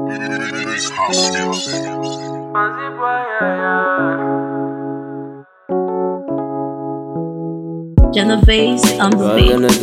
It's hostility. Genovese on the beat.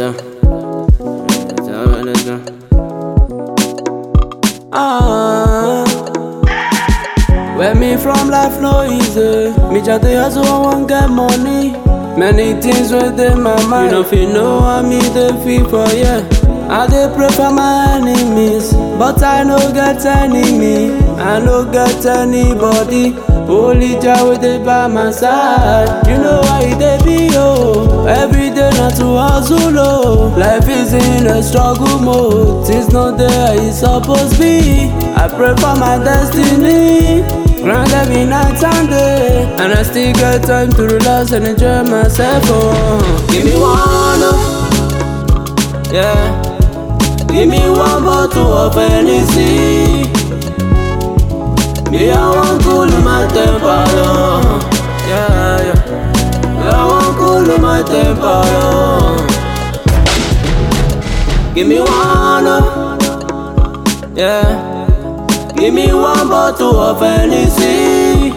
Where me from, life no easy. Me just dey hustle, I want get money. Many things within my mind. You don't feel no one me dey feel for yeah. I dey pray for my enemies, but I no get enemy. I no get anybody. Only Jah wey dey by my side. You know why it dey be oh. Every day not to hustle oh. Life is in a struggle mode. Things not there it's supposed be. I pray for my destiny. Grind every night and day, and I still get time to relax and enjoy myself. Oh, give me one, oh. Yeah. Give me one bottle of Hennessy. Me I want cool my temper, oh. Yeah, yeah. Me I want cool my temper, oh. Give me one, oh. Yeah. Give me one bottle of Hennessy.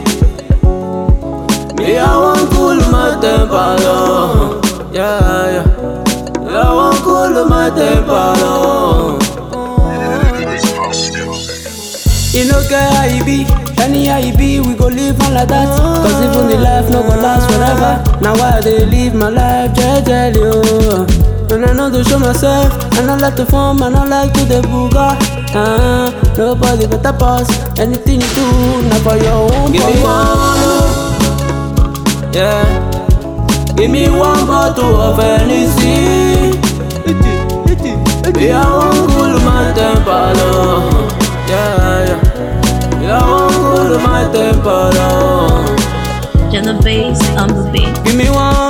Me I want cool my temper, oh. Yeah, yeah. Me I want cool my temper, oh. It's hostility. You know care how you be, any how you be, we go live on like that. Cause even the life no go last forever. Now why they live my life jejely, oh. And I know to show myself, and I like to form, and I like to the booga. Nobody better pass, anything you do, not for your own. Give me one, yeah. Give me one bottle of Hennessy. Me I want cool my temper, oh. Yeah, yeah. Me I want cool my temper, oh. Genovese on the beat. Give me one.